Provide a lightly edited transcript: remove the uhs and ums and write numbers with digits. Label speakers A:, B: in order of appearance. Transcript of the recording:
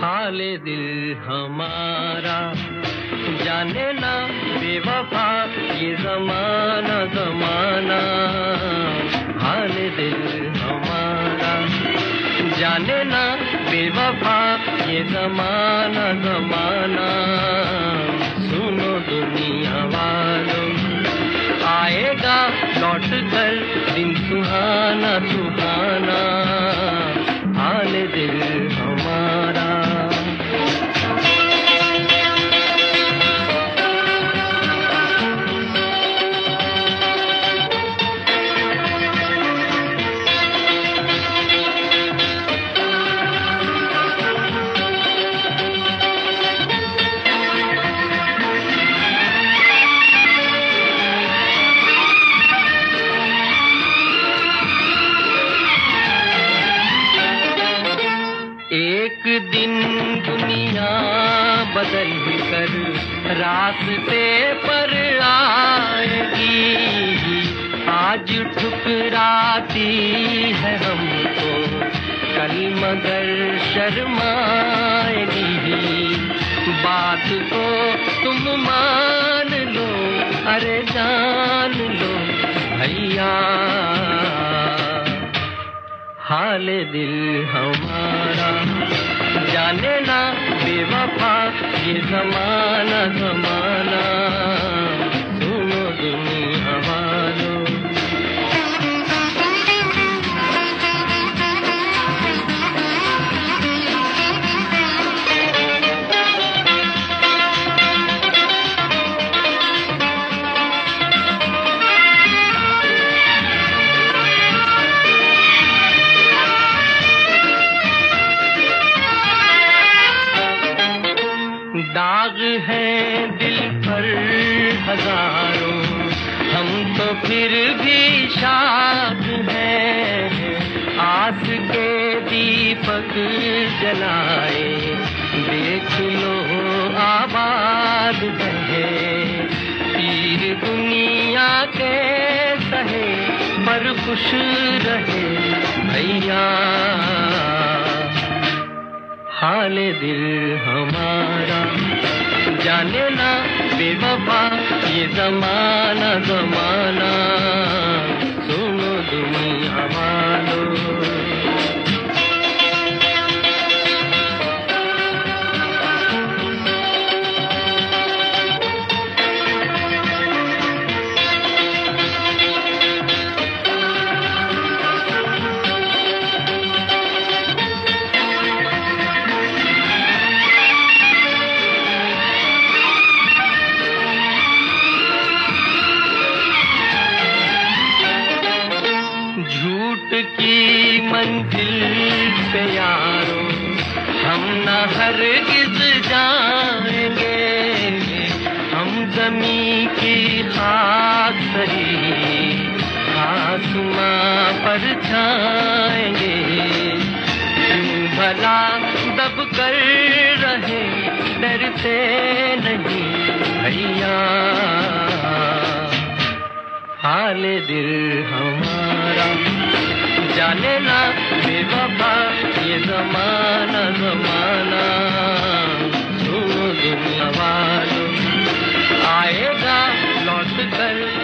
A: हाले दिल हमारा जाने ना बेवफा ये ज़माना ज़माना। हाले दिल हमारा जाने ना बेवफा ये ज़माना ज़माना। सुनो दुनिया वालों आएगा लौट कर दिन सुहाना सुहाना। हाले दिल हमारा एक दिन दुनिया बदल कर रास्ते पर आएगी। आज ठुकराती है हमको कल मगर शर्माएगी। बात को तुम मान लो अरे जान लो भैया। हाले दिल हमारा जाने ना बेवफा ये ज़माना ज़माना। सुनो दुनिया वालों दाग है दिल पर हजारों हम तो फिर भी शाद हैं। आस के दीपक जलाए देख लो आबाद है। पीर दुनिया के सहे पर खुश रहे भैया। हाले दिल हमारा जाने ना बेवफा ये ज़माना ज़माना। सुनो दुनिया वालों झूठ की मंजिल पे यारों हम न हरगिज़ जाएंगे। हम ज़मीं की खाक सही आसमां पर छाएंगे। क्यों भला दब कर रहे डरते नहीं भैया। हाले दिल हमारा जाने ना बेवफा ये ज़माना ज़माना। सुनो दुनिया वालों आएगा लौट कर